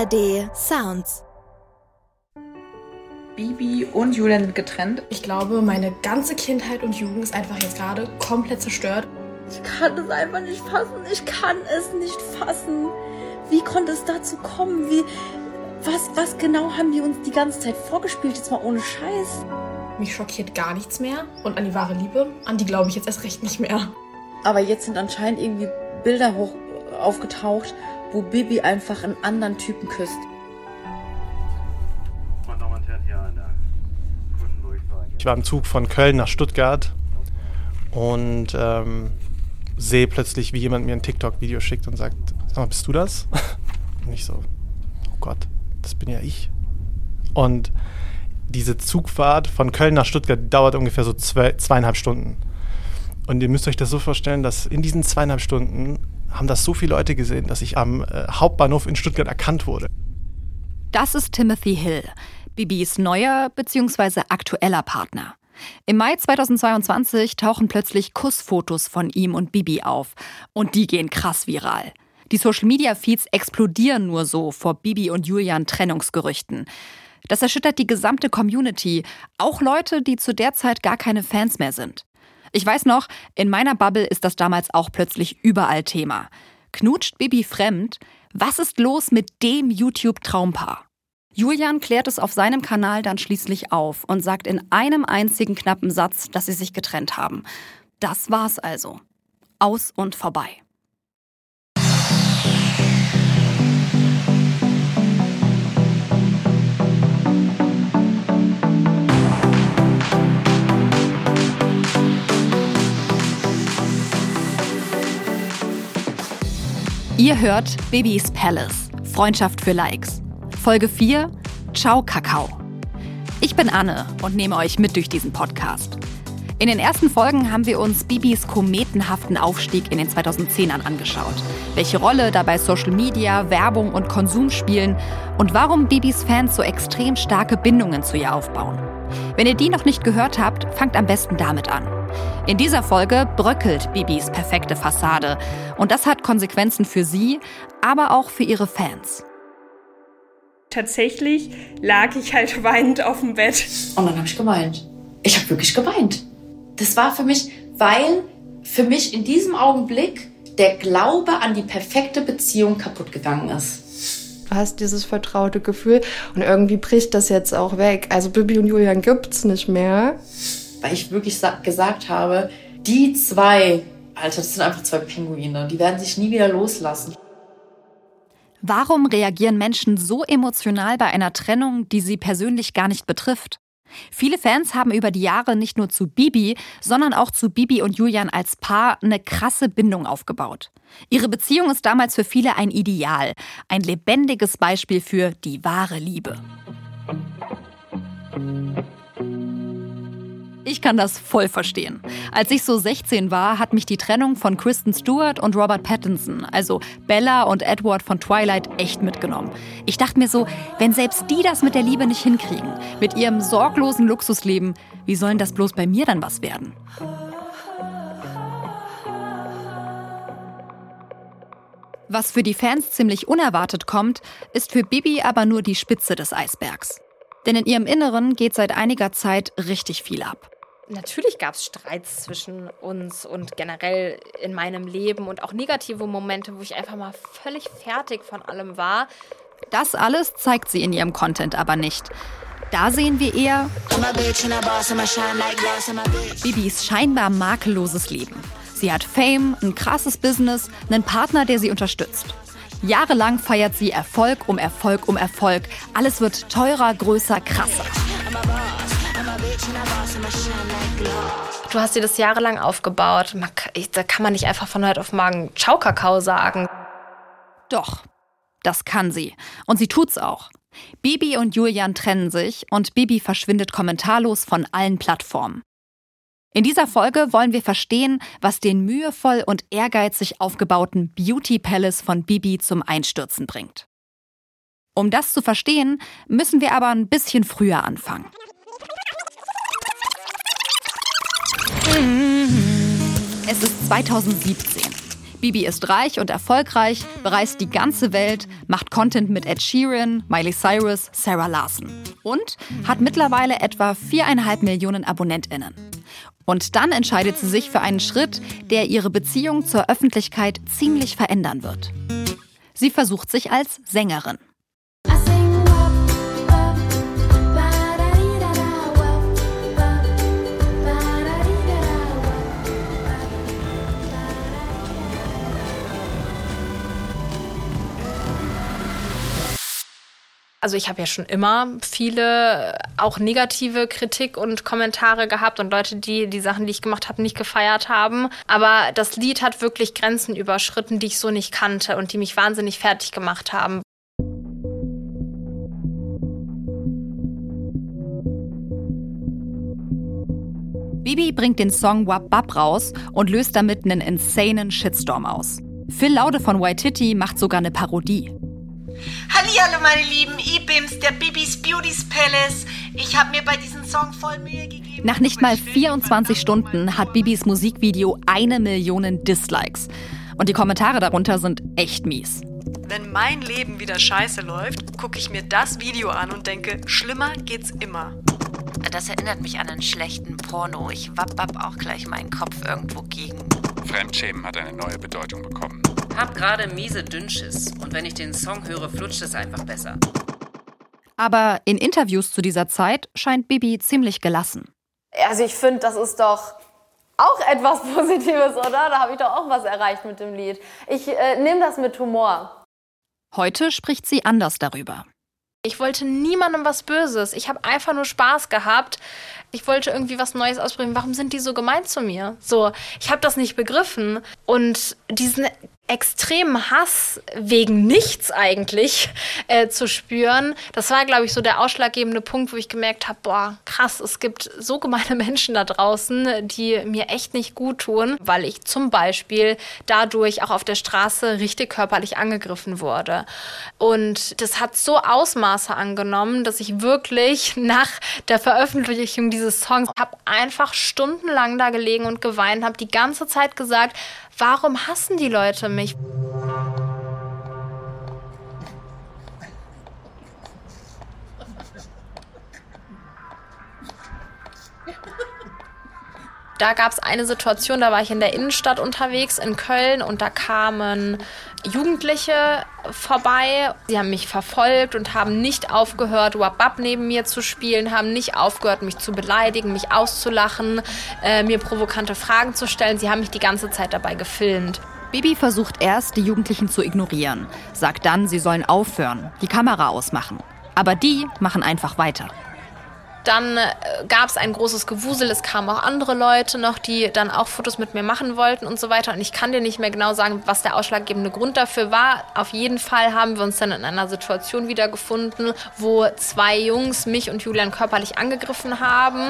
ARD Sounds. Bibi und Julian sind getrennt. Ich glaube, meine ganze Kindheit und Jugend ist einfach jetzt gerade komplett zerstört. Ich kann es einfach nicht fassen. Ich kann es nicht fassen. Wie konnte es dazu kommen? Was genau haben die uns die ganze Zeit vorgespielt? Jetzt mal ohne Scheiß. Mich schockiert gar nichts mehr. Und an die wahre Liebe, an die glaube ich jetzt erst recht nicht mehr. Aber jetzt sind anscheinend irgendwie Bilder aufgetaucht, wo Bibi einfach einen anderen Typen küsst. Ich war im Zug von Köln nach Stuttgart und sehe plötzlich, wie jemand mir ein TikTok-Video schickt und sagt, sag mal, bist du das? Und ich so, oh Gott, das bin ja ich. Und diese Zugfahrt von Köln nach Stuttgart dauert ungefähr so 2,5 Stunden. Und ihr müsst euch das so vorstellen, dass in diesen 2,5 Stunden haben das so viele Leute gesehen, dass ich am Hauptbahnhof in Stuttgart erkannt wurde. Das ist Timothy Hill, Bibis neuer bzw. aktueller Partner. Im Mai 2022 tauchen plötzlich Kussfotos von ihm und Bibi auf. Und die gehen krass viral. Die Social-Media-Feeds explodieren nur so vor Bibi und Julian Trennungsgerüchten. Das erschüttert die gesamte Community, auch Leute, die zu der Zeit gar keine Fans mehr sind. Ich weiß noch, in meiner Bubble ist das damals auch plötzlich überall Thema. Knutscht Bibi fremd? Was ist los mit dem YouTube-Traumpaar? Julian klärt es auf seinem Kanal dann schließlich auf und sagt in einem einzigen knappen Satz, dass sie sich getrennt haben. Das war's also. Aus und vorbei. Ihr hört Bibis Palace, Freundschaft für Likes. Folge 4, Ciao Kakao. Ich bin Anne und nehme euch mit durch diesen Podcast. In den ersten Folgen haben wir uns Bibis kometenhaften Aufstieg in den 2010ern angeschaut. Welche Rolle dabei Social Media, Werbung und Konsum spielen und warum Bibis Fans so extrem starke Bindungen zu ihr aufbauen. Wenn ihr die noch nicht gehört habt, fangt am besten damit an. In dieser Folge bröckelt Bibis perfekte Fassade und das hat Konsequenzen für sie, aber auch für ihre Fans. Tatsächlich lag ich halt weinend auf dem Bett. Und dann habe ich geweint. Ich habe wirklich geweint. Das war für mich, weil für mich in diesem Augenblick der Glaube an die perfekte Beziehung kaputt gegangen ist. Du hast dieses vertraute Gefühl und irgendwie bricht das jetzt auch weg. Also Bibi und Julian gibt's nicht mehr. Weil ich wirklich gesagt habe, die zwei, Alter, das sind einfach zwei Pinguine, die werden sich nie wieder loslassen. Warum reagieren Menschen so emotional bei einer Trennung, die sie persönlich gar nicht betrifft? Viele Fans haben über die Jahre nicht nur zu Bibi, sondern auch zu Bibi und Julian als Paar eine krasse Bindung aufgebaut. Ihre Beziehung ist damals für viele ein Ideal, ein lebendiges Beispiel für die wahre Liebe. Ich kann das voll verstehen. Als ich so 16 war, hat mich die Trennung von Kristen Stewart und Robert Pattinson, also Bella und Edward von Twilight, echt mitgenommen. Ich dachte mir so, wenn selbst die das mit der Liebe nicht hinkriegen, mit ihrem sorglosen Luxusleben, wie sollen das bloß bei mir dann was werden? Was für die Fans ziemlich unerwartet kommt, ist für Bibi aber nur die Spitze des Eisbergs. Denn in ihrem Inneren geht seit einiger Zeit richtig viel ab. Natürlich gab es Streits zwischen uns und generell in meinem Leben und auch negative Momente, wo ich einfach mal völlig fertig von allem war. Das alles zeigt sie in ihrem Content aber nicht. Da sehen wir eher Bibis scheinbar makelloses Leben. Sie hat Fame, ein krasses Business, einen Partner, der sie unterstützt. Jahrelang feiert sie Erfolg um Erfolg um Erfolg. Alles wird teurer, größer, krasser. Du hast dir das jahrelang aufgebaut. Da kann man nicht einfach von heute auf morgen Ciao Kakao sagen. Doch, das kann sie. Und sie tut's auch. Bibi und Julian trennen sich und Bibi verschwindet kommentarlos von allen Plattformen. In dieser Folge wollen wir verstehen, was den mühevoll und ehrgeizig aufgebauten Beauty Palace von Bibi zum Einstürzen bringt. Um das zu verstehen, müssen wir aber ein bisschen früher anfangen. Es ist 2017. Bibi ist reich und erfolgreich, bereist die ganze Welt, macht Content mit Ed Sheeran, Miley Cyrus, Sarah Larson und hat mittlerweile etwa 4,5 Millionen AbonnentInnen. Und dann entscheidet sie sich für einen Schritt, der ihre Beziehung zur Öffentlichkeit ziemlich verändern wird. Sie versucht sich als Sängerin. Also ich habe ja schon immer viele, auch negative Kritik und Kommentare gehabt und Leute, die die Sachen, die ich gemacht habe, nicht gefeiert haben. Aber das Lied hat wirklich Grenzen überschritten, die ich so nicht kannte und die mich wahnsinnig fertig gemacht haben. Bibi bringt den Song Wap Bap raus und löst damit einen insanen Shitstorm aus. Phil Laude von Waititi macht sogar eine Parodie. Hallihallo meine Lieben, ich bin's, der Bibis Beauties Palace. Ich habe mir bei diesem Song voll Mühe gegeben. Nach nicht mal 24 Stunden hat Bibis Musikvideo 1 Million Dislikes. Und die Kommentare darunter sind echt mies. Wenn mein Leben wieder scheiße läuft, gucke ich mir das Video an und denke, schlimmer geht's immer. Das erinnert mich an einen schlechten Porno. Ich wapp auch gleich meinen Kopf irgendwo gegen. Fremdschämen hat eine neue Bedeutung bekommen. Hab gerade miese Dünnschiss und wenn ich den Song höre, flutscht es einfach besser. Aber in Interviews zu dieser Zeit scheint Bibi ziemlich gelassen. Also ich finde, das ist doch auch etwas Positives, oder? Da habe ich doch auch was erreicht mit dem Lied. Ich nehme das mit Humor. Heute spricht sie anders darüber. Ich wollte niemandem was Böses. Ich habe einfach nur Spaß gehabt. Ich wollte irgendwie was Neues ausprobieren. Warum sind die so gemein zu mir? So, ich habe das nicht begriffen. Und diesen extremen Hass wegen nichts eigentlich zu spüren, das war, glaube ich, so der ausschlaggebende Punkt, wo ich gemerkt habe, boah, krass, es gibt so gemeine Menschen da draußen, die mir echt nicht gut tun, weil ich zum Beispiel dadurch auch auf der Straße richtig körperlich angegriffen wurde. Und das hat so Ausmaße angenommen, dass ich wirklich nach der Veröffentlichung dieses Songs habe einfach stundenlang da gelegen und geweint, habe die ganze Zeit gesagt, warum hassen die Leute mich? Da gab es eine Situation, da war ich in der Innenstadt unterwegs in Köln und da kamen Jugendliche vorbei. Sie haben mich verfolgt und haben nicht aufgehört, Wap Bap neben mir zu spielen, haben nicht aufgehört, mich zu beleidigen, mich auszulachen, mir provokante Fragen zu stellen. Sie haben mich die ganze Zeit dabei gefilmt. Bibi versucht erst, die Jugendlichen zu ignorieren, sagt dann, sie sollen aufhören, die Kamera ausmachen. Aber die machen einfach weiter. Dann gab es ein großes Gewusel, es kamen auch andere Leute noch, die dann auch Fotos mit mir machen wollten und so weiter. Und ich kann dir nicht mehr genau sagen, was der ausschlaggebende Grund dafür war. Auf jeden Fall haben wir uns dann in einer Situation wiedergefunden, wo 2 Jungs mich und Julian körperlich angegriffen haben.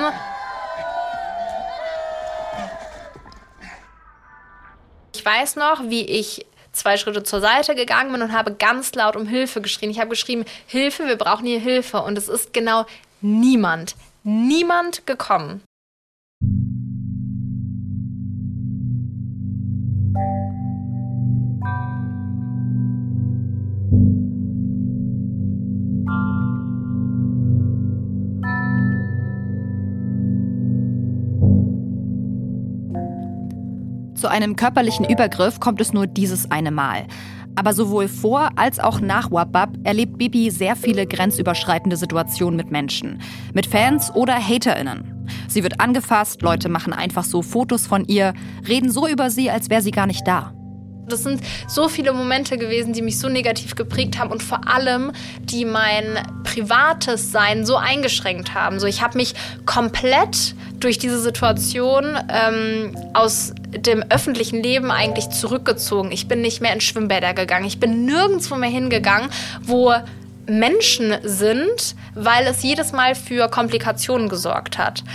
Ich weiß noch, wie ich 2 Schritte zur Seite gegangen bin und habe ganz laut um Hilfe geschrien. Ich habe geschrien, Hilfe, wir brauchen hier Hilfe. Und es ist genau niemand gekommen. Zu einem körperlichen Übergriff kommt es nur dieses eine Mal. Aber sowohl vor als auch nach Wap Bap erlebt Bibi sehr viele grenzüberschreitende Situationen mit Menschen. Mit Fans oder HaterInnen. Sie wird angefasst, Leute machen einfach so Fotos von ihr, reden so über sie, als wäre sie gar nicht da. Das sind so viele Momente gewesen, die mich so negativ geprägt haben und vor allem, die mein privates Sein so eingeschränkt haben. So, ich habe mich komplett durch diese Situation aus dem öffentlichen Leben eigentlich zurückgezogen. Ich bin nicht mehr in Schwimmbäder gegangen. Ich bin nirgendwo mehr hingegangen, wo Menschen sind, weil es jedes Mal für Komplikationen gesorgt hat.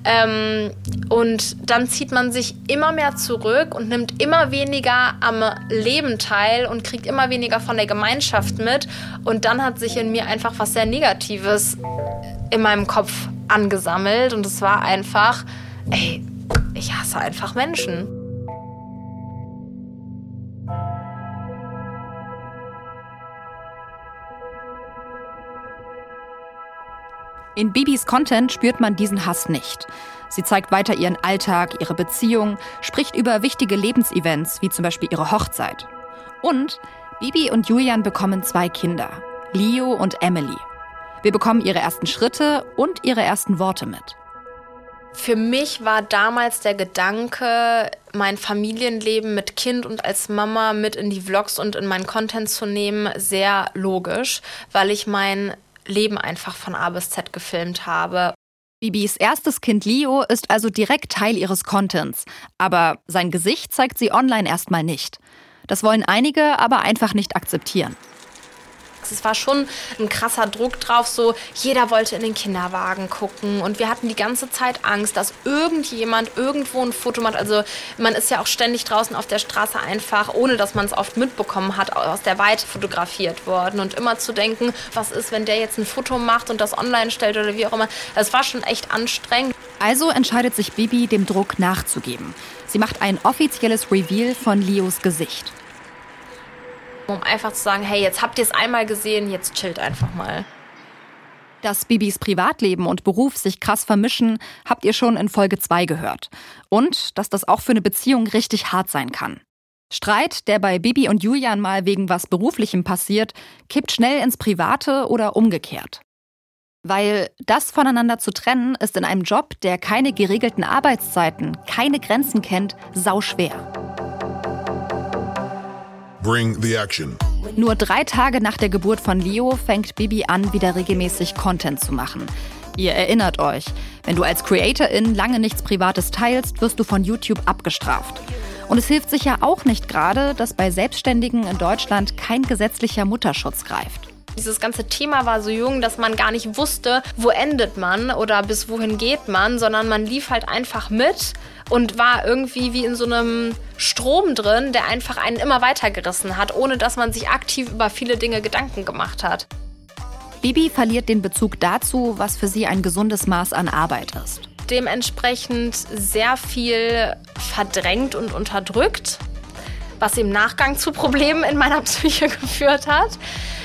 Und dann zieht man sich immer mehr zurück und nimmt immer weniger am Leben teil und kriegt immer weniger von der Gemeinschaft mit. Und dann hat sich in mir einfach was sehr Negatives in meinem Kopf angesammelt. Und es war einfach, ich hasse einfach Menschen. In Bibis Content spürt man diesen Hass nicht. Sie zeigt weiter ihren Alltag, ihre Beziehung, spricht über wichtige Lebensevents, wie zum Beispiel ihre Hochzeit. Und Bibi und Julian bekommen 2 Kinder, Leo und Emily. Wir bekommen ihre ersten Schritte und ihre ersten Worte mit. Für mich war damals der Gedanke, mein Familienleben mit Kind und als Mama mit in die Vlogs und in meinen Content zu nehmen, sehr logisch, weil ich mein Leben einfach von A bis Z gefilmt habe. Bibis erstes Kind Leo ist also direkt Teil ihres Contents. Aber sein Gesicht zeigt sie online erstmal nicht. Das wollen einige aber einfach nicht akzeptieren. Es war schon ein krasser Druck drauf, so jeder wollte in den Kinderwagen gucken und wir hatten die ganze Zeit Angst, dass irgendjemand irgendwo ein Foto macht. Also man ist ja auch ständig draußen auf der Straße einfach, ohne dass man es oft mitbekommen hat, aus der Weite fotografiert worden und immer zu denken, was ist, wenn der jetzt ein Foto macht und das online stellt oder wie auch immer. Das war schon echt anstrengend. Also entscheidet sich Bibi, dem Druck nachzugeben. Sie macht ein offizielles Reveal von Leos Gesicht. Um einfach zu sagen, hey, jetzt habt ihr es einmal gesehen, jetzt chillt einfach mal. Dass Bibis Privatleben und Beruf sich krass vermischen, habt ihr schon in Folge 2 gehört. Und dass das auch für eine Beziehung richtig hart sein kann. Streit, der bei Bibi und Julian mal wegen was Beruflichem passiert, kippt schnell ins Private oder umgekehrt. Weil das voneinander zu trennen, ist in einem Job, der keine geregelten Arbeitszeiten, keine Grenzen kennt, sauschwer. Bring the action. Nur 3 Tage nach der Geburt von Leo fängt Bibi an, wieder regelmäßig Content zu machen. Ihr erinnert euch, wenn du als Creatorin lange nichts Privates teilst, wirst du von YouTube abgestraft. Und es hilft sicher auch nicht gerade, dass bei Selbstständigen in Deutschland kein gesetzlicher Mutterschutz greift. Dieses ganze Thema war so jung, dass man gar nicht wusste, wo endet man oder bis wohin geht man, sondern man lief halt einfach mit und war irgendwie wie in so einem Strom drin, der einfach einen immer weitergerissen hat, ohne dass man sich aktiv über viele Dinge Gedanken gemacht hat. Bibi verliert den Bezug dazu, was für sie ein gesundes Maß an Arbeit ist. Dementsprechend sehr viel verdrängt und unterdrückt, was im Nachgang zu Problemen in meiner Psyche geführt hat.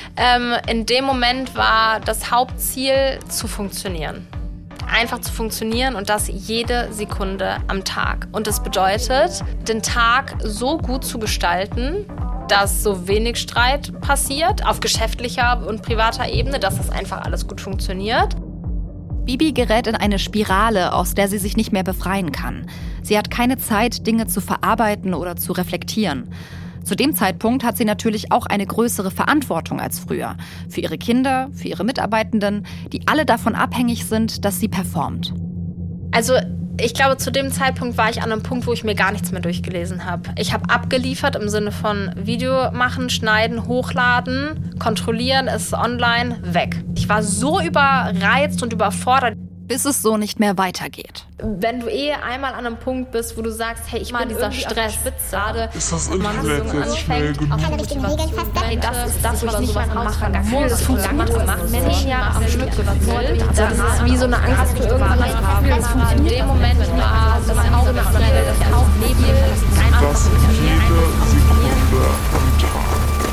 In dem Moment war das Hauptziel, zu funktionieren. Einfach zu funktionieren und das jede Sekunde am Tag. Und das bedeutet, den Tag so gut zu gestalten, dass so wenig Streit passiert, auf geschäftlicher und privater Ebene, dass das einfach alles gut funktioniert. Bibi gerät in eine Spirale, aus der sie sich nicht mehr befreien kann. Sie hat keine Zeit, Dinge zu verarbeiten oder zu reflektieren. Zu dem Zeitpunkt hat sie natürlich auch eine größere Verantwortung als früher. Für ihre Kinder, für ihre Mitarbeitenden, die alle davon abhängig sind, dass sie performt. Also ich glaube, zu dem Zeitpunkt war ich an einem Punkt, wo ich mir gar nichts mehr durchgelesen habe. Ich habe abgeliefert im Sinne von Video machen, schneiden, hochladen, kontrollieren, es ist online, weg. Ich war so überreizt und überfordert. Bis es so nicht mehr weitergeht. Wenn du einmal an einem Punkt bist, wo du sagst, hey, ich bin dieser Stress, gerade ist das Internet jetzt schnell genug? Keine richtigen Regeln festsetzen. Das ist das, was ich nicht mehr machen kann. Das funktioniert gemacht. 10 Jahre am Stück gewollt. Das ist wie so eine Angst, dass du irgendwann das Gefühl hast. In dem Moment war das Auge nach der Welt, das Auge neben dir. Das jede Sekunde am Tag.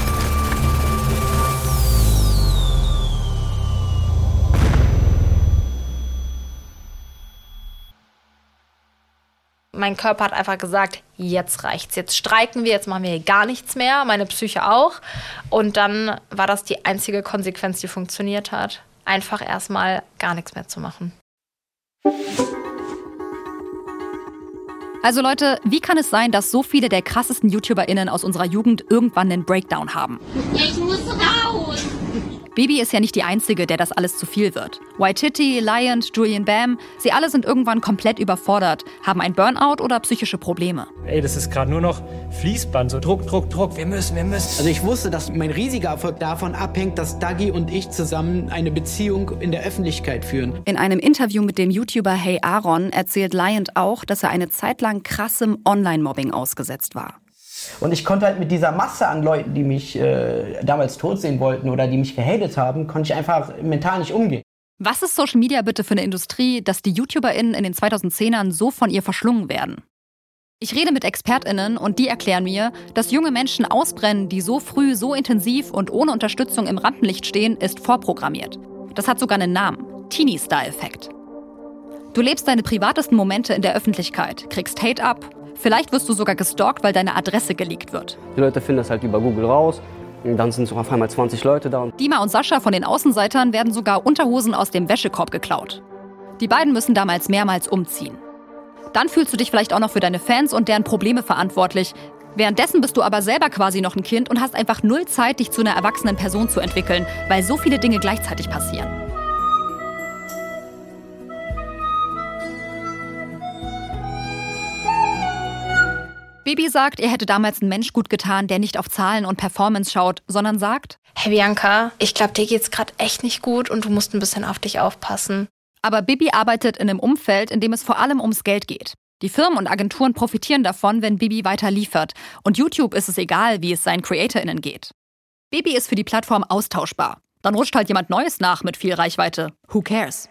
Mein Körper hat einfach gesagt, jetzt reicht's, jetzt streiken wir, jetzt machen wir hier gar nichts mehr, meine Psyche auch. Und dann war das die einzige Konsequenz, die funktioniert hat. Einfach erstmal gar nichts mehr zu machen. Also Leute, wie kann es sein, dass so viele der krassesten YouTuberInnen aus unserer Jugend irgendwann einen Breakdown haben? Ich muss raus! Bibi ist ja nicht die Einzige, der das alles zu viel wird. Waititi, Liant, Julian Bam, sie alle sind irgendwann komplett überfordert, haben ein Burnout oder psychische Probleme. Ey, das ist gerade nur noch Fließband, so Druck, Druck, Druck, wir müssen. Also ich wusste, dass mein riesiger Erfolg davon abhängt, dass Dagi und ich zusammen eine Beziehung in der Öffentlichkeit führen. In einem Interview mit dem YouTuber Hey Aaron erzählt Liant auch, dass er eine Zeit lang krassem Online-Mobbing ausgesetzt war. Und ich konnte halt mit dieser Masse an Leuten, die mich damals tot sehen wollten oder die mich gehatet haben, konnte ich einfach mental nicht umgehen. Was ist Social Media bitte für eine Industrie, dass die YouTuberInnen in den 2010ern so von ihr verschlungen werden? Ich rede mit ExpertInnen und die erklären mir, dass junge Menschen ausbrennen, die so früh, so intensiv und ohne Unterstützung im Rampenlicht stehen, ist vorprogrammiert. Das hat sogar einen Namen. Teenie-Star-Effekt. Du lebst deine privatesten Momente in der Öffentlichkeit, kriegst Hate ab, vielleicht wirst du sogar gestalkt, weil deine Adresse geleakt wird. Die Leute finden das halt über Google raus. Und dann sind so auf einmal 20 Leute da. Dima und Sascha von den Außenseitern werden sogar Unterhosen aus dem Wäschekorb geklaut. Die beiden müssen damals mehrmals umziehen. Dann fühlst du dich vielleicht auch noch für deine Fans und deren Probleme verantwortlich. Währenddessen bist du aber selber quasi noch ein Kind und hast einfach null Zeit, dich zu einer erwachsenen Person zu entwickeln, weil so viele Dinge gleichzeitig passieren. Bibi sagt, er hätte damals einen Mensch gut getan, der nicht auf Zahlen und Performance schaut, sondern sagt: Hey Bianca, ich glaube, dir geht's gerade echt nicht gut und du musst ein bisschen auf dich aufpassen. Aber Bibi arbeitet in einem Umfeld, in dem es vor allem ums Geld geht. Die Firmen und Agenturen profitieren davon, wenn Bibi weiter liefert. Und YouTube ist es egal, wie es seinen CreatorInnen geht. Bibi ist für die Plattform austauschbar. Dann rutscht halt jemand Neues nach mit viel Reichweite. Who cares?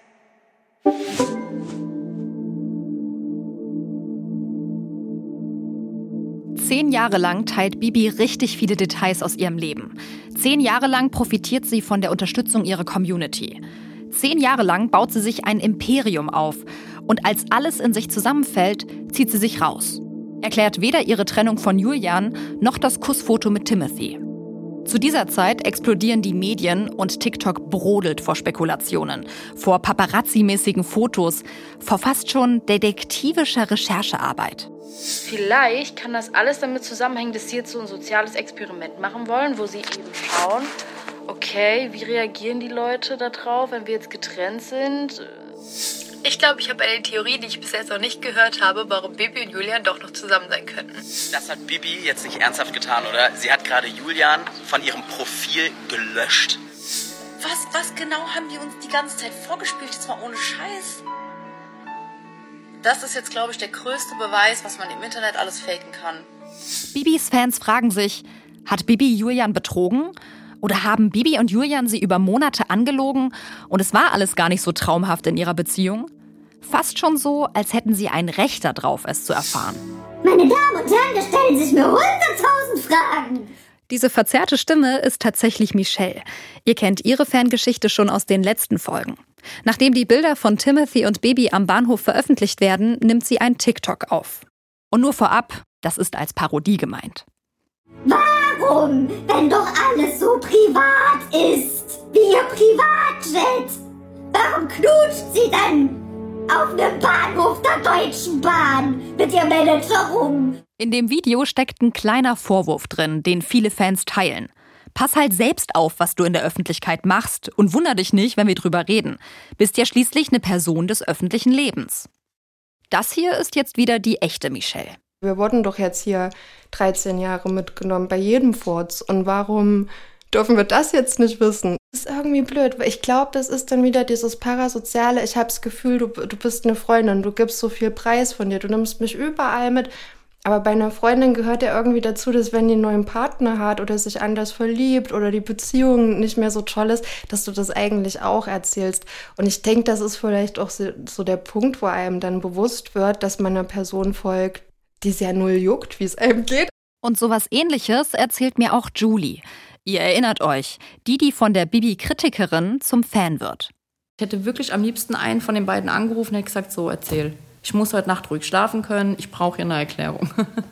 Zehn Jahre lang teilt Bibi richtig viele Details aus ihrem Leben. 10 Jahre lang profitiert sie von der Unterstützung ihrer Community. 10 Jahre lang baut sie sich ein Imperium auf. Und als alles in sich zusammenfällt, zieht sie sich raus. Erklärt weder ihre Trennung von Julian noch das Kussfoto mit Timothy. Zu dieser Zeit explodieren die Medien und TikTok brodelt vor Spekulationen, vor Paparazzi-mäßigen Fotos, vor fast schon detektivischer Recherchearbeit. Vielleicht kann das alles damit zusammenhängen, dass sie jetzt so ein soziales Experiment machen wollen, wo sie eben schauen, okay, wie reagieren die Leute da drauf, wenn wir jetzt getrennt sind? Ich glaube, ich habe eine Theorie, die ich bis jetzt noch nicht gehört habe, warum Bibi und Julian doch noch zusammen sein könnten. Das hat Bibi jetzt nicht ernsthaft getan, oder? Sie hat gerade Julian von ihrem Profil gelöscht. Was genau haben die uns die ganze Zeit vorgespielt, jetzt mal ohne Scheiß? Das ist jetzt, glaube ich, der größte Beweis, was man im Internet alles faken kann. Bibis Fans fragen sich, hat Bibi Julian betrogen? Oder haben Bibi und Julian sie über Monate angelogen und es war alles gar nicht so traumhaft in ihrer Beziehung? Fast schon so, als hätten sie ein Recht darauf, es zu erfahren. Meine Damen und Herren, da stellen sich mir 100.000 Fragen. Diese verzerrte Stimme ist tatsächlich Michelle. Ihr kennt ihre Fangeschichte schon aus den letzten Folgen. Nachdem die Bilder von Timothy und Bibi am Bahnhof veröffentlicht werden, nimmt sie ein TikTok auf. Und nur vorab, das ist als Parodie gemeint. Warum, wenn doch alles so privat ist, wie ihr Privatjet? Warum knutscht sie dann auf einem Bahnhof der Deutschen Bahn mit ihrem Manager rum? In dem Video steckt ein kleiner Vorwurf drin, den viele Fans teilen. Pass halt selbst auf, was du in der Öffentlichkeit machst und wunder dich nicht, wenn wir drüber reden. Bist ja schließlich eine Person des öffentlichen Lebens. Das hier ist jetzt wieder die echte Michelle. Wir wurden doch jetzt hier 13 Jahre mitgenommen bei jedem Furz. Und warum dürfen wir das jetzt nicht wissen? Das ist irgendwie blöd, weil ich glaube, das ist dann wieder dieses Parasoziale. Ich habe das Gefühl, du bist eine Freundin, du gibst so viel Preis von dir, du nimmst mich überall mit. Aber bei einer Freundin gehört ja irgendwie dazu, dass wenn die einen neuen Partner hat oder sich anders verliebt oder die Beziehung nicht mehr so toll ist, dass du das eigentlich auch erzählst. Und ich denke, das ist vielleicht auch so der Punkt, wo einem dann bewusst wird, dass man einer Person folgt, die es ja null juckt, wie es einem geht. Und sowas Ähnliches erzählt mir auch Julie. Ihr erinnert euch, die von der Bibi-Kritikerin zum Fan wird. Ich hätte wirklich am liebsten einen von den beiden angerufen und hätte gesagt, so, erzähl. Ich muss heute Nacht ruhig schlafen können, ich brauche hier eine Erklärung.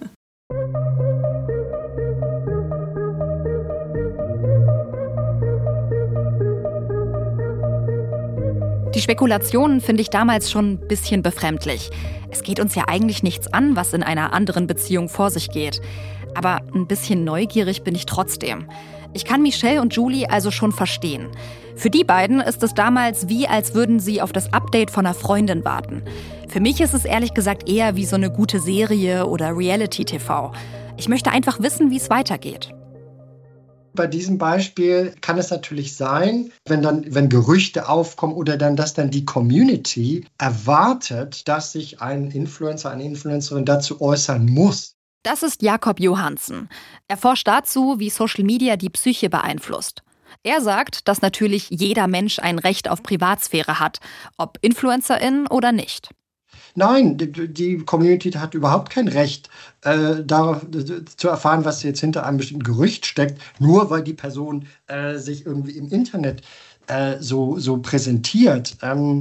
Die Spekulationen finde ich damals schon ein bisschen befremdlich. Es geht uns ja eigentlich nichts an, was in einer anderen Beziehung vor sich geht. Aber ein bisschen neugierig bin ich trotzdem. Ich kann Michelle und Julie also schon verstehen. Für die beiden ist es damals wie, als würden sie auf das Update von einer Freundin warten. Für mich ist es ehrlich gesagt eher wie so eine gute Serie oder Reality-TV. Ich möchte einfach wissen, wie es weitergeht. Bei diesem Beispiel kann es natürlich sein, wenn Gerüchte aufkommen oder dass dann die Community erwartet, dass sich ein Influencer, eine Influencerin dazu äußern muss. Das ist Jakob Johansen. Er forscht dazu, wie Social Media die Psyche beeinflusst. Er sagt, dass natürlich jeder Mensch ein Recht auf Privatsphäre hat, ob InfluencerIn oder nicht. Nein, die Community hat überhaupt kein Recht, darauf zu erfahren, was jetzt hinter einem bestimmten Gerücht steckt, nur weil die Person sich irgendwie im Internet so präsentiert,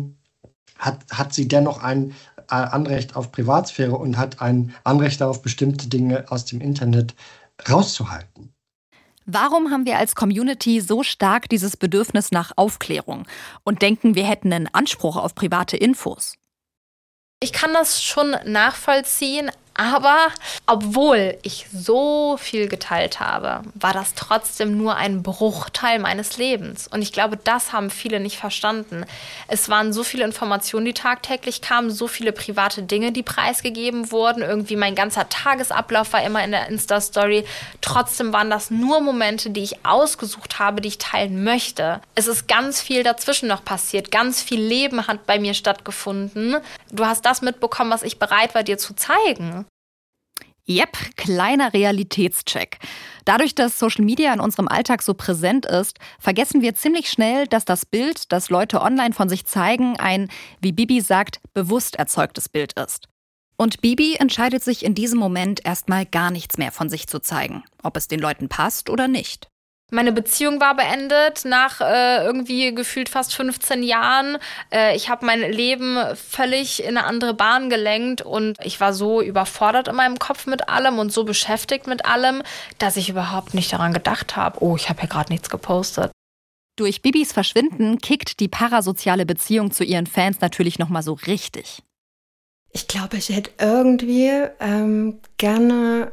hat sie dennoch ein Anrecht auf Privatsphäre und hat ein Anrecht darauf, bestimmte Dinge aus dem Internet rauszuhalten. Warum haben wir als Community so stark dieses Bedürfnis nach Aufklärung und denken, wir hätten einen Anspruch auf private Infos? Ich kann das schon nachvollziehen, aber obwohl ich so viel geteilt habe, war das trotzdem nur ein Bruchteil meines Lebens. Und ich glaube, das haben viele nicht verstanden. Es waren so viele Informationen, die tagtäglich kamen, so viele private Dinge, die preisgegeben wurden. Irgendwie mein ganzer Tagesablauf war immer in der Insta-Story. Trotzdem waren das nur Momente, die ich ausgesucht habe, die ich teilen möchte. Es ist ganz viel dazwischen noch passiert. Ganz viel Leben hat bei mir stattgefunden. Du hast das mitbekommen, was ich bereit war, dir zu zeigen. Yep, kleiner Realitätscheck. Dadurch, dass Social Media in unserem Alltag so präsent ist, vergessen wir ziemlich schnell, dass das Bild, das Leute online von sich zeigen, ein, wie Bibi sagt, bewusst erzeugtes Bild ist. Und Bibi entscheidet sich in diesem Moment erstmal gar nichts mehr von sich zu zeigen, ob es den Leuten passt oder nicht. Meine Beziehung war beendet nach irgendwie gefühlt fast 15 Jahren. Ich habe mein Leben völlig in eine andere Bahn gelenkt und ich war so überfordert in meinem Kopf mit allem und so beschäftigt mit allem, dass ich überhaupt nicht daran gedacht habe, oh, ich habe ja gerade nichts gepostet. Durch Bibis Verschwinden kickt die parasoziale Beziehung zu ihren Fans natürlich nochmal so richtig. Ich glaube, ich hätte irgendwie gerne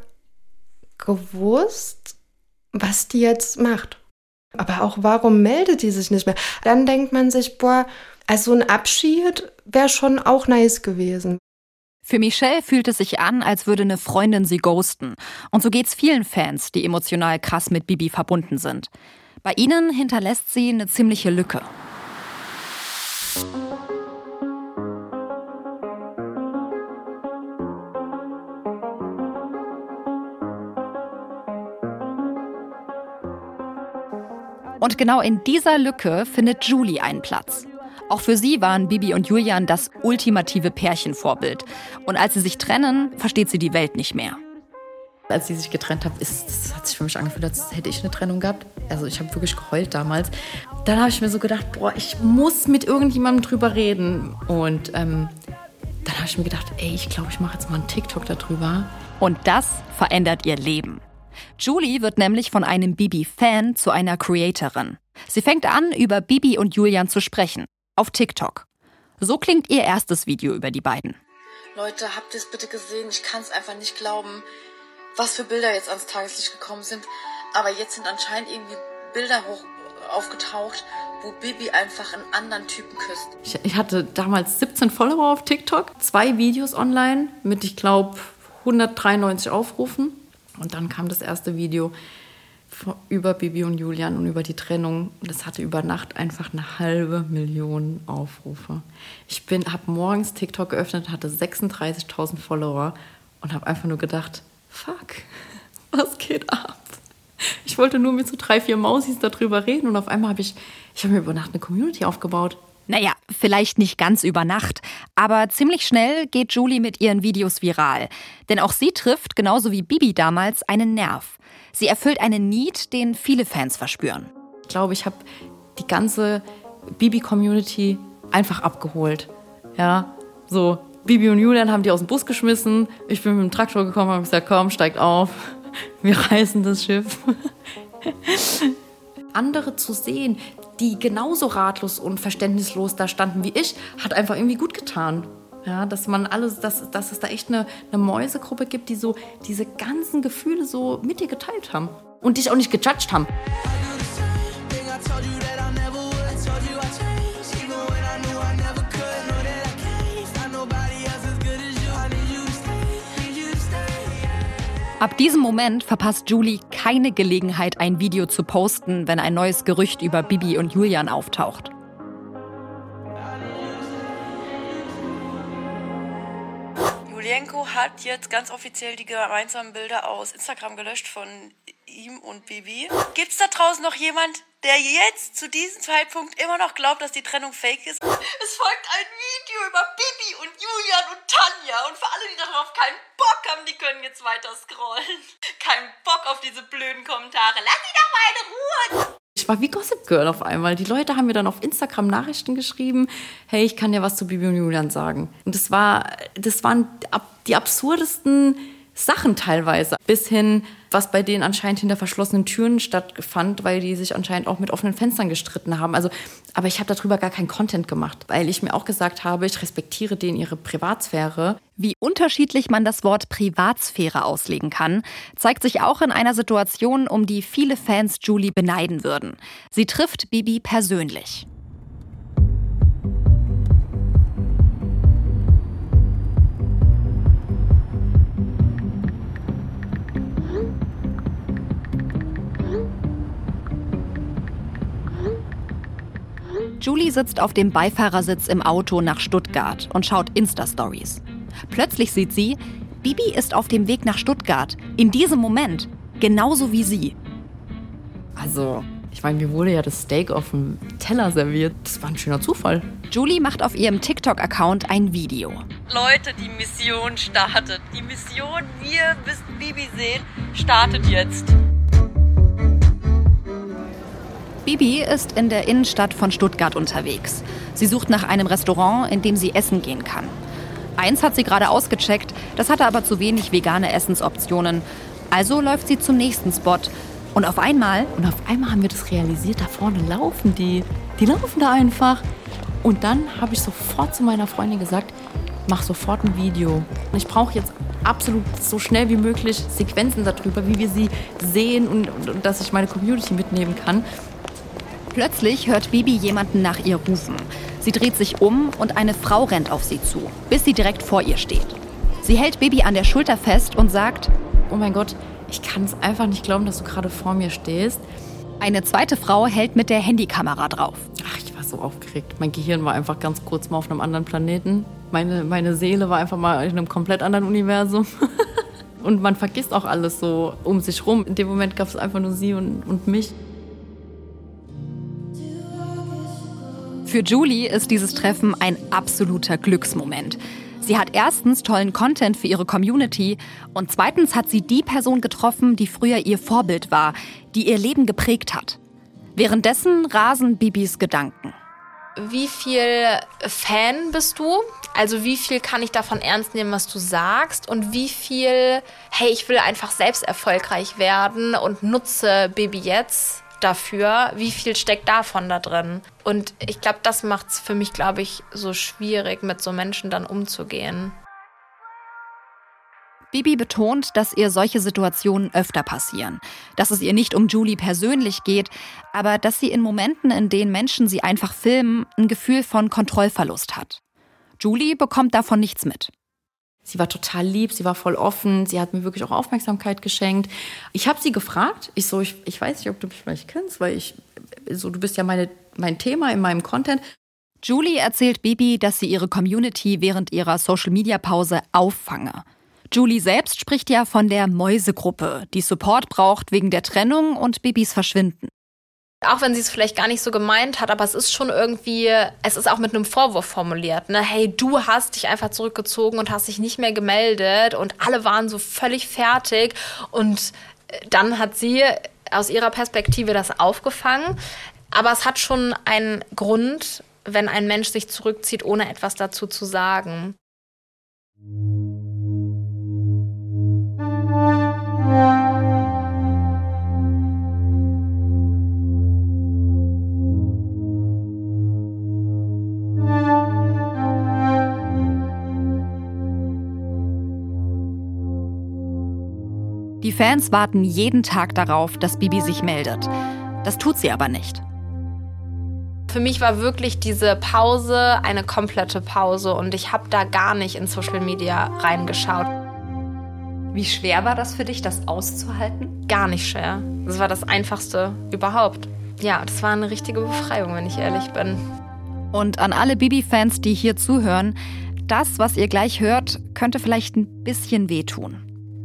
gewusst, was die jetzt macht. Aber auch, warum meldet die sich nicht mehr? Dann denkt man sich, boah, also ein Abschied wäre schon auch nice gewesen. Für Michelle fühlt es sich an, als würde eine Freundin sie ghosten. Und so geht's vielen Fans, die emotional krass mit Bibi verbunden sind. Bei ihnen hinterlässt sie eine ziemliche Lücke. Und genau in dieser Lücke findet Julie einen Platz. Auch für sie waren Bibi und Julian das ultimative Pärchenvorbild. Und als sie sich trennen, versteht sie die Welt nicht mehr. Als sie sich getrennt haben, das hat sich für mich angefühlt, als hätte ich eine Trennung gehabt. Also ich habe wirklich geheult damals. Dann habe ich mir so gedacht, boah, ich muss mit irgendjemandem drüber reden. Und dann habe ich mir gedacht, ey, ich glaube, ich mache jetzt mal einen TikTok darüber. Und das verändert ihr Leben. Julie wird nämlich von einem Bibi-Fan zu einer Creatorin. Sie fängt an, über Bibi und Julian zu sprechen. Auf TikTok. So klingt ihr erstes Video über die beiden. Leute, habt ihr es bitte gesehen? Ich kann es einfach nicht glauben, was für Bilder jetzt ans Tageslicht gekommen sind. Aber jetzt sind anscheinend irgendwie Bilder aufgetaucht, wo Bibi einfach einen anderen Typen küsst. Ich hatte damals 17 Follower auf TikTok, 2 Videos online mit, ich glaube, 193 Aufrufen. Und dann kam das erste Video über Bibi und Julian und über die Trennung. Das hatte über Nacht einfach 500.000 Aufrufe. Ich habe morgens TikTok geöffnet, hatte 36.000 Follower und habe einfach nur gedacht, fuck, was geht ab? Ich wollte nur mit so 3, 4 Mausis darüber reden und auf einmal habe ich mir über Nacht eine Community aufgebaut. Naja, vielleicht nicht ganz über Nacht, aber ziemlich schnell geht Julie mit ihren Videos viral. Denn auch sie trifft, genauso wie Bibi damals, einen Nerv. Sie erfüllt einen Need, den viele Fans verspüren. Ich glaube, ich habe die ganze Bibi-Community einfach abgeholt. Ja, so, Bibi und Julian haben die aus dem Bus geschmissen. Ich bin mit dem Traktor gekommen und habe gesagt, komm, steigt auf. Wir reißen das Schiff. Andere zu sehen, die genauso ratlos und verständnislos da standen wie ich, hat einfach irgendwie gut getan. Ja, dass es da echt eine Mäusegruppe gibt, die so diese ganzen Gefühle so mit dir geteilt haben und dich auch nicht gejudged haben. Ab diesem Moment verpasst Julie keine Gelegenheit, ein Video zu posten, wenn ein neues Gerücht über Bibi und Julian auftaucht. Julienko hat jetzt ganz offiziell die gemeinsamen Bilder aus Instagram gelöscht von ihm und Bibi. Gibt's da draußen noch jemand, der jetzt zu diesem Zeitpunkt immer noch glaubt, dass die Trennung fake ist? Es folgt ein Video über Bibi und Julian und Tanja. Und für alle, die darauf keinen Bock haben, die können jetzt weiter scrollen. Kein Bock auf diese blöden Kommentare. Lass sie doch mal in Ruhe! Ich ich war wie Gossip Girl auf einmal. Die Leute haben mir dann auf Instagram Nachrichten geschrieben, hey, ich kann dir was zu Bibi und Julian sagen. Und das waren die absurdesten Sachen teilweise, bis hin, was bei denen anscheinend hinter verschlossenen Türen stattfand, weil die sich anscheinend auch mit offenen Fenstern gestritten haben. Aber ich habe darüber gar keinen Content gemacht, weil ich mir auch gesagt habe, ich respektiere denen ihre Privatsphäre. Wie unterschiedlich man das Wort Privatsphäre auslegen kann, zeigt sich auch in einer Situation, um die viele Fans Julie beneiden würden. Sie trifft Bibi persönlich. Julie sitzt auf dem Beifahrersitz im Auto nach Stuttgart und schaut Insta-Stories. Plötzlich sieht sie, Bibi ist auf dem Weg nach Stuttgart. In diesem Moment. Genauso wie sie. Also, ich meine, mir wurde ja das Steak auf dem Teller serviert. Das war ein schöner Zufall. Julie macht auf ihrem TikTok-Account ein Video. Leute, die Mission startet. Die Mission, wir müssen Bibi sehen, startet jetzt. Bibi ist in der Innenstadt von Stuttgart unterwegs. Sie sucht nach einem Restaurant, in dem sie essen gehen kann. Eins hat sie gerade ausgecheckt, das hatte aber zu wenig vegane Essensoptionen. Also läuft sie zum nächsten Spot. Und auf einmal haben wir das realisiert, da vorne laufen die. Die laufen da einfach. Und dann habe ich sofort zu meiner Freundin gesagt, mach sofort ein Video. Ich brauche jetzt absolut so schnell wie möglich Sequenzen darüber, wie wir sie sehen und dass ich meine Community mitnehmen kann. Plötzlich hört Bibi jemanden nach ihr rufen. Sie dreht sich um und eine Frau rennt auf sie zu, bis sie direkt vor ihr steht. Sie hält Bibi an der Schulter fest und sagt, oh mein Gott, ich kann es einfach nicht glauben, dass du gerade vor mir stehst. Eine zweite Frau hält mit der Handykamera drauf. Ach, ich war so aufgeregt. Mein Gehirn war einfach ganz kurz mal auf einem anderen Planeten. Meine Seele war einfach mal in einem komplett anderen Universum. Und man vergisst auch alles so um sich rum. In dem Moment gab es einfach nur sie und mich. Für Julie ist dieses Treffen ein absoluter Glücksmoment. Sie hat erstens tollen Content für ihre Community und zweitens hat sie die Person getroffen, die früher ihr Vorbild war, die ihr Leben geprägt hat. Währenddessen rasen Bibis Gedanken. Wie viel Fan bist du? Also wie viel kann ich davon ernst nehmen, was du sagst? Und wie viel, hey, ich will einfach selbst erfolgreich werden und nutze Bibi jetzt dafür, wie viel steckt davon da drin? Und ich glaube, das macht es für mich, so schwierig, mit so Menschen dann umzugehen. Bibi betont, dass ihr solche Situationen öfter passieren. Dass es ihr nicht um Julie persönlich geht, aber dass sie in Momenten, in denen Menschen sie einfach filmen, ein Gefühl von Kontrollverlust hat. Julie bekommt davon nichts mit. Sie war total lieb, sie war voll offen, sie hat mir wirklich auch Aufmerksamkeit geschenkt. Ich habe sie gefragt, ich weiß nicht, ob du mich vielleicht kennst, weil du bist ja mein Thema in meinem Content. Julie erzählt Bibi, dass sie ihre Community während ihrer Social-Media-Pause auffange. Julie selbst spricht ja von der Mäusegruppe, die Support braucht wegen der Trennung und Bibis Verschwinden. Auch wenn sie es vielleicht gar nicht so gemeint hat, aber es ist schon irgendwie, es ist auch mit einem Vorwurf formuliert. Ne? Hey, du hast dich einfach zurückgezogen und hast dich nicht mehr gemeldet und alle waren so völlig fertig. Und dann hat sie aus ihrer Perspektive das aufgefangen. Aber es hat schon einen Grund, wenn ein Mensch sich zurückzieht, ohne etwas dazu zu sagen. Die Fans warten jeden Tag darauf, dass Bibi sich meldet. Das tut sie aber nicht. Für mich war wirklich diese Pause eine komplette Pause und ich habe da gar nicht in Social Media reingeschaut. Wie schwer war das für dich, das auszuhalten? Gar nicht schwer. Das war das Einfachste überhaupt. Ja, das war eine richtige Befreiung, wenn ich ehrlich bin. Und an alle Bibi-Fans, die hier zuhören, das, was ihr gleich hört, könnte vielleicht ein bisschen wehtun.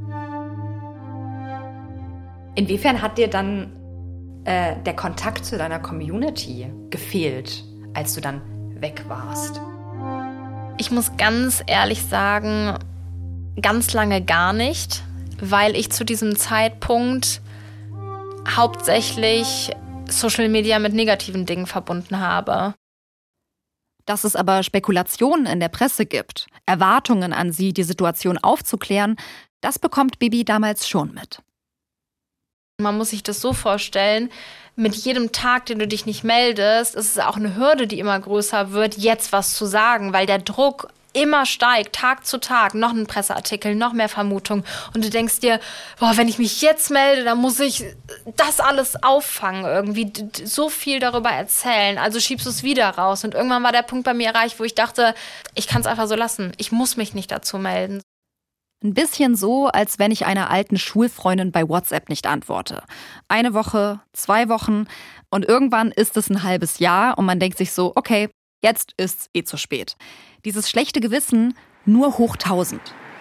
Inwiefern hat dir dann der Kontakt zu deiner Community gefehlt, als du dann weg warst? Ich muss ganz ehrlich sagen, ganz lange gar nicht, weil ich zu diesem Zeitpunkt hauptsächlich Social Media mit negativen Dingen verbunden habe. Dass es aber Spekulationen in der Presse gibt, Erwartungen an sie, die Situation aufzuklären, das bekommt Bibi damals schon mit. Man muss sich das so vorstellen, mit jedem Tag, den du dich nicht meldest, ist es auch eine Hürde, die immer größer wird, jetzt was zu sagen, weil der Druck immer steigt, Tag zu Tag, noch ein Presseartikel, noch mehr Vermutung. Und du denkst dir, boah, wenn ich mich jetzt melde, dann muss ich das alles auffangen, irgendwie so viel darüber erzählen. Also schiebst du es wieder raus. Und irgendwann war der Punkt bei mir erreicht, wo ich dachte, ich kann es einfach so lassen. Ich muss mich nicht dazu melden. Ein bisschen so, als wenn ich einer alten Schulfreundin bei WhatsApp nicht antworte. 1 Woche, 2 Wochen und irgendwann ist es ein halbes Jahr und man denkt sich so, okay, jetzt ist's zu spät. Dieses schlechte Gewissen nur hoch 1000.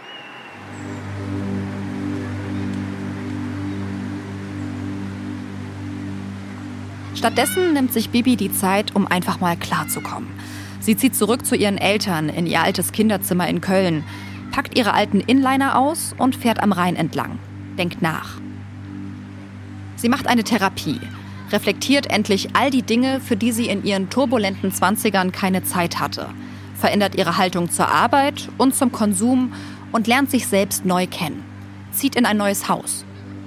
Stattdessen nimmt sich Bibi die Zeit, um einfach mal klarzukommen. Sie zieht zurück zu ihren Eltern in ihr altes Kinderzimmer in Köln, packt ihre alten Inliner aus und fährt am Rhein entlang. Denkt nach. Sie macht eine Therapie, reflektiert endlich all die Dinge, für die sie in ihren turbulenten 20ern keine Zeit hatte, verändert ihre Haltung zur Arbeit und zum Konsum und lernt sich selbst neu kennen, zieht in ein neues Haus.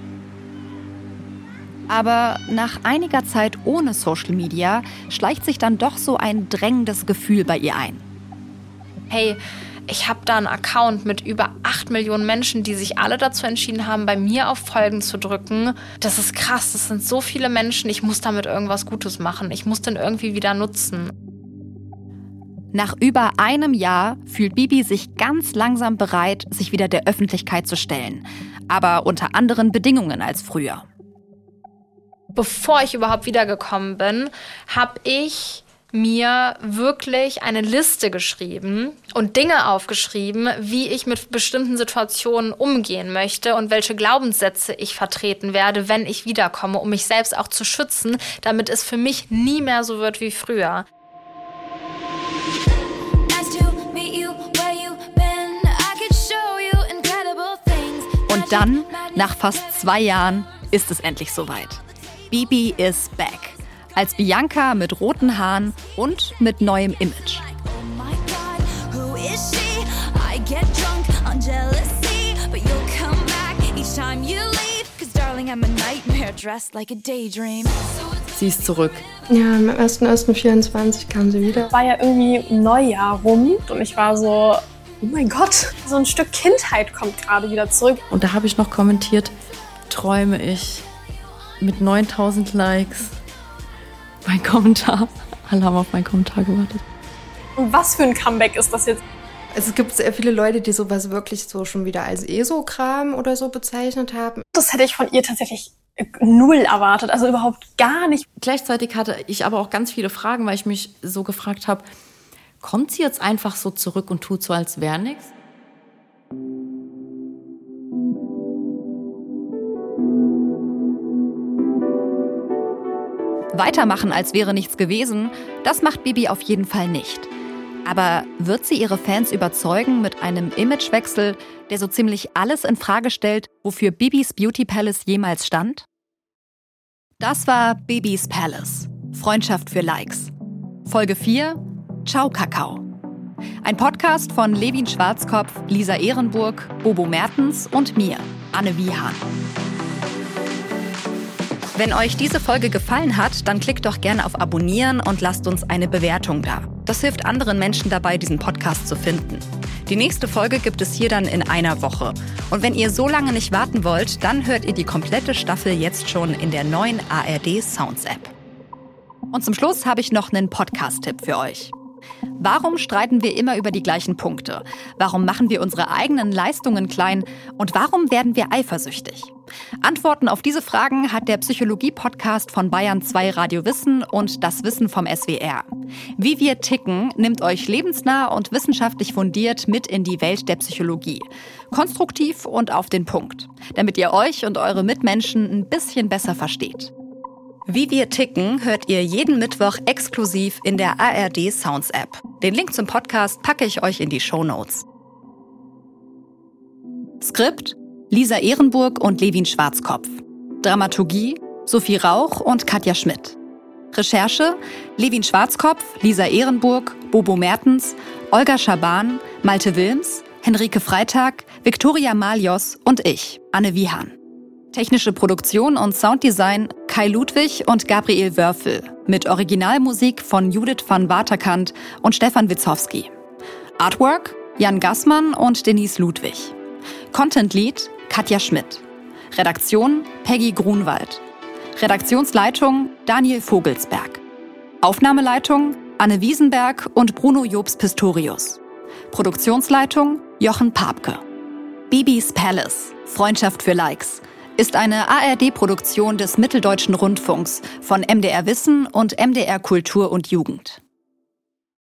Aber nach einiger Zeit ohne Social Media schleicht sich dann doch so ein drängendes Gefühl bei ihr ein. Hey, ich habe da einen Account mit über 8 Millionen Menschen, die sich alle dazu entschieden haben, bei mir auf Folgen zu drücken. Das ist krass, das sind so viele Menschen, ich muss damit irgendwas Gutes machen. Ich muss den irgendwie wieder nutzen. Nach über einem Jahr fühlt Bibi sich ganz langsam bereit, sich wieder der Öffentlichkeit zu stellen. Aber unter anderen Bedingungen als früher. Bevor ich überhaupt wiedergekommen bin, habe ich mir wirklich eine Liste geschrieben und Dinge aufgeschrieben, wie ich mit bestimmten Situationen umgehen möchte und welche Glaubenssätze ich vertreten werde, wenn ich wiederkomme, um mich selbst auch zu schützen, damit es für mich nie mehr so wird wie früher. Und dann, nach fast 2 Jahren, ist es endlich soweit. Bibi is back. Als Bianca mit roten Haaren und mit neuem Image. Sie ist zurück. Ja, am 1.1.24 kam sie wieder. War ja irgendwie Neujahr rum und ich war so, oh mein Gott, so ein Stück Kindheit kommt gerade wieder zurück. Und da habe ich noch kommentiert, träume ich mit 9000 Likes. Mein Kommentar. Alle haben auf meinen Kommentar gewartet. Und was für ein Comeback ist das jetzt? Es gibt sehr viele Leute, die sowas wirklich so schon wieder als ESO-Kram oder so bezeichnet haben. Das hätte ich von ihr tatsächlich 0 erwartet, also überhaupt gar nicht. Gleichzeitig hatte ich aber auch ganz viele Fragen, weil ich mich so gefragt habe, kommt sie jetzt einfach so zurück und tut so, als wäre nichts? Weitermachen, als wäre nichts gewesen, das macht Bibi auf jeden Fall nicht. Aber wird sie ihre Fans überzeugen mit einem Imagewechsel, der so ziemlich alles in Frage stellt, wofür Bibis Beauty Palace jemals stand? Das war Bibis Palace. Freundschaft für Likes. Folge 4. Ciao Kakao. Ein Podcast von Levin Schwarzkopf, Lisa Ehrenburg, Bobo Mertens und mir, Anne Wiehan. Wenn euch diese Folge gefallen hat, dann klickt doch gerne auf Abonnieren und lasst uns eine Bewertung da. Das hilft anderen Menschen dabei, diesen Podcast zu finden. Die nächste Folge gibt es hier dann in einer Woche. Und wenn ihr so lange nicht warten wollt, dann hört ihr die komplette Staffel jetzt schon in der neuen ARD Sounds App. Und zum Schluss habe ich noch einen Podcast-Tipp für euch. Warum streiten wir immer über die gleichen Punkte? Warum machen wir unsere eigenen Leistungen klein? Und warum werden wir eifersüchtig? Antworten auf diese Fragen hat der Psychologie-Podcast von Bayern 2 Radio Wissen und das Wissen vom SWR. Wie wir ticken nimmt euch lebensnah und wissenschaftlich fundiert mit in die Welt der Psychologie. Konstruktiv und auf den Punkt, damit ihr euch und eure Mitmenschen ein bisschen besser versteht. Wie wir ticken hört ihr jeden Mittwoch exklusiv in der ARD Sounds App. Den Link zum Podcast packe ich euch in die Shownotes. Skript: Lisa Ehrenburg und Levin Schwarzkopf. Dramaturgie: Sophie Rauch und Katja Schmidt. Recherche: Levin Schwarzkopf, Lisa Ehrenburg, Bobo Mertens, Olga Schaban, Malte Wilms, Henrike Freitag, Viktoria Malios und ich, Anne Wiehan. Technische Produktion und Sounddesign Kai Ludwig und Gabriel Wörfel mit Originalmusik von Judith van Waterkant und Stefan Witzowski. Artwork Jan Gassmann und Denise Ludwig. Content Lead Katja Schmidt. Redaktion Peggy Grunwald. Redaktionsleitung Daniel Vogelsberg. Aufnahmeleitung Anne Wiesenberg und Bruno Jobs-Pistorius. Produktionsleitung Jochen Papke. Bibis Palace – Freundschaft für Likes ist eine ARD-Produktion des Mitteldeutschen Rundfunks von MDR Wissen und MDR Kultur und Jugend.